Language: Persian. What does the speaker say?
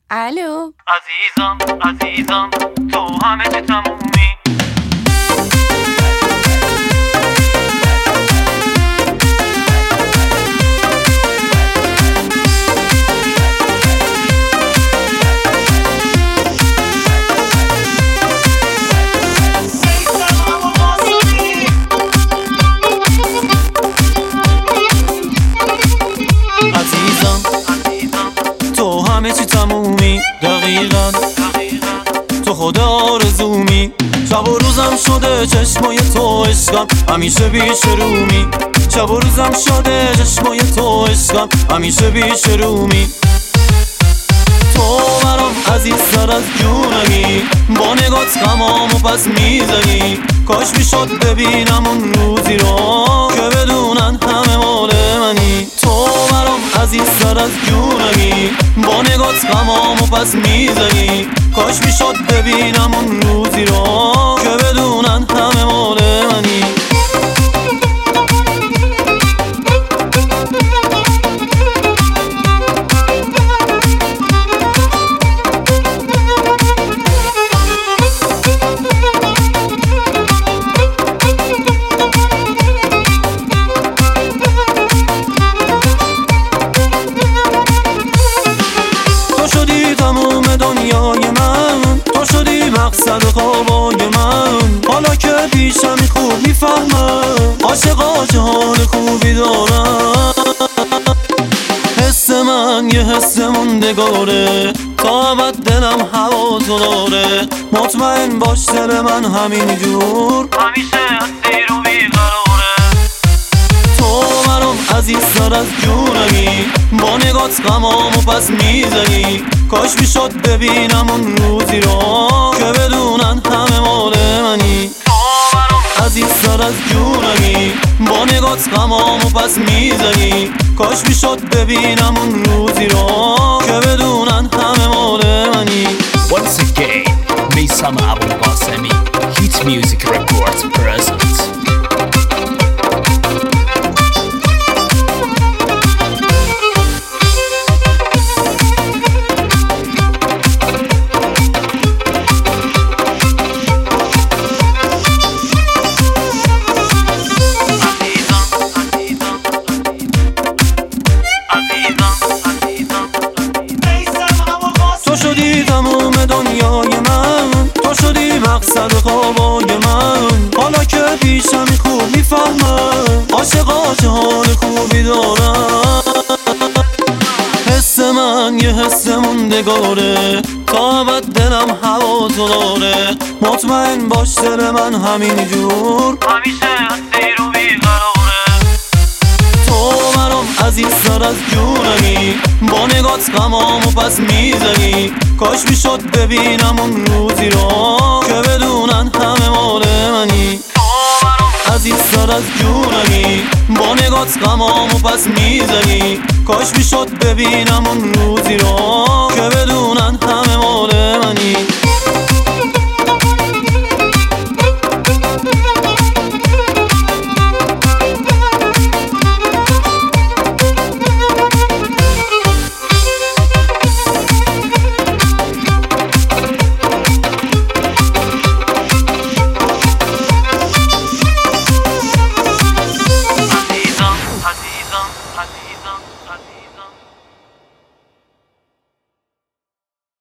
الو عزیزم تو همه چی تمومی. تو همه چی تمومی، دقیقاً تو خدا آرزومی. شب و روزم شده چشمای تو عشقم، همیشه بیش رومی. شب و روزم شده چشمای تو عشقم، همیشه بیش رومی. تو برام عزیزتر از جونمی، با نگات غمامو پس میزنی. کاش میشد ببینم اون روزی رو که بدونن همه مال منی. تو برام عزیزتر از جونمی، با نگات غمامو پس میزنی. کاش میشد ببینم اون روزی رو که بدونن همه مال منی. دنیای من تو شدی مقصد خوابای من. حالا که پیشمی خوب میفهمم عاشقا چه حال خوبی دارم. حس من یه حس موندگاره، تا ابد دلم هوا تو داره. مطمئن باش دل من همین جور همیشه اسیر و بیقراره. تو برام عزیزتر از جونمی، با نگات غمامو پس میزنی. کاش میشد ببینم اون روزی رو که بدونن همه مال منی. تو برام عزیزتر از جونمی، با نگات غمامو پس میزنی. کاش میشد ببینم اون روزی رو که بدونن همه مال منی. Once again, Meysam Abulqasemi, Hit Music Records presents. تو شدی تموم دنیای من، تو شدی مقصد خوابای من. حالا که پیشمی خوب میفهمم عاشقا چه حال خوبی دارم. حس من یه حس موندگاره، تا ابد دلم هوا تو داره. مطمئن باش دل من همین جور همیشه اسیر و بیقراره. تو برام عزیزتر از جونمی، با نگات غمامو پس میزنی. کاش میشد ببینم اون روزی رو که بدونن همه مال منی. تو برام عزیزتر از جونمی، با نگات غمامو پس میزنی. کاش میشد ببینم اون روزی رو که بدونن همه مال منی.